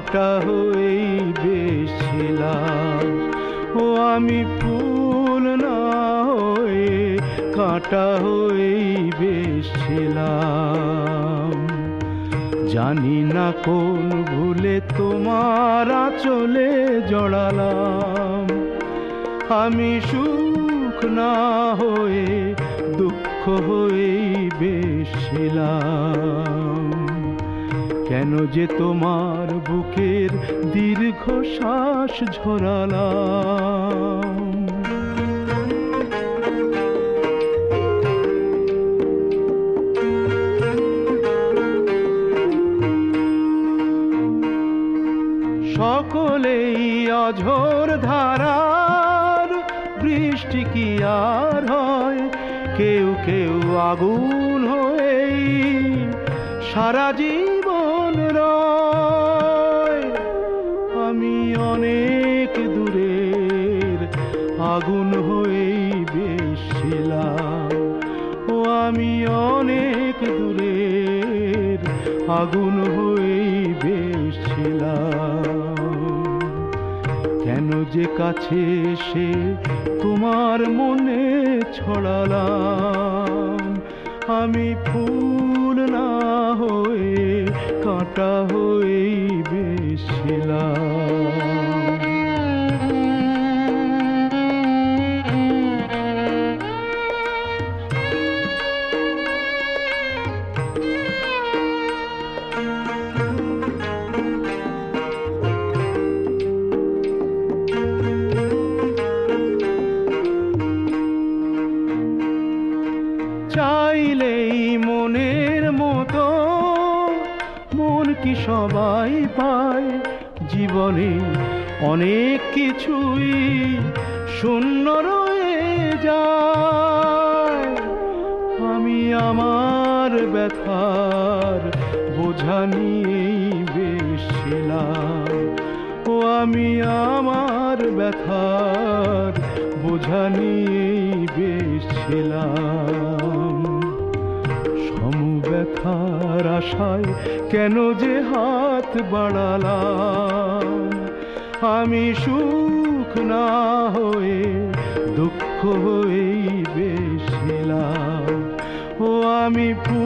কাঁটা হয়েই বেশিলাম। ও আমি ফুল না হয়ে কাঁটা হয়েই বেশিলাম। জানি না কোন ভুলে তোমার আঁচলে জড়ালাম। আমি সুখ না হয়ে দুঃখ হয়েই বেশিলাম। কেন যে তোমার বুকের দীর্ঘ শ্বাস ঝরালাম। সকলেই অঝোর ধারার বৃষ্টি কি আর হয়? কেউ কেউ আগুন হয়েই সারা জীবন রয়। আমি অনেক দূরের আগুন হয়েই বেশিলাম। ও আমি অনেক দূরের আগুন হয়েই বেশিলাম। কেন যে কাছে এসে তোমার মনে ছড়ালাম। আমি ফুল না হয়ে কাঁটা হয়েই বেশিলাম। চাইলেই মনের মতো মন কি সবাই পায়? জীবনে অনেক কিছুই শূন্য রয়ে যায়। আমি আমার ব্যথার বোঝা নিয়েই বেশিলাম। ও আমি আমার ব্যথার বোঝা নিয়েই বেশিলাম। সমব্যথার আশায় কেন যে হাত বাড়ালাম। আমি সুখ না হয়ে দুঃখ হয়েই বেশিলাম। ও আমি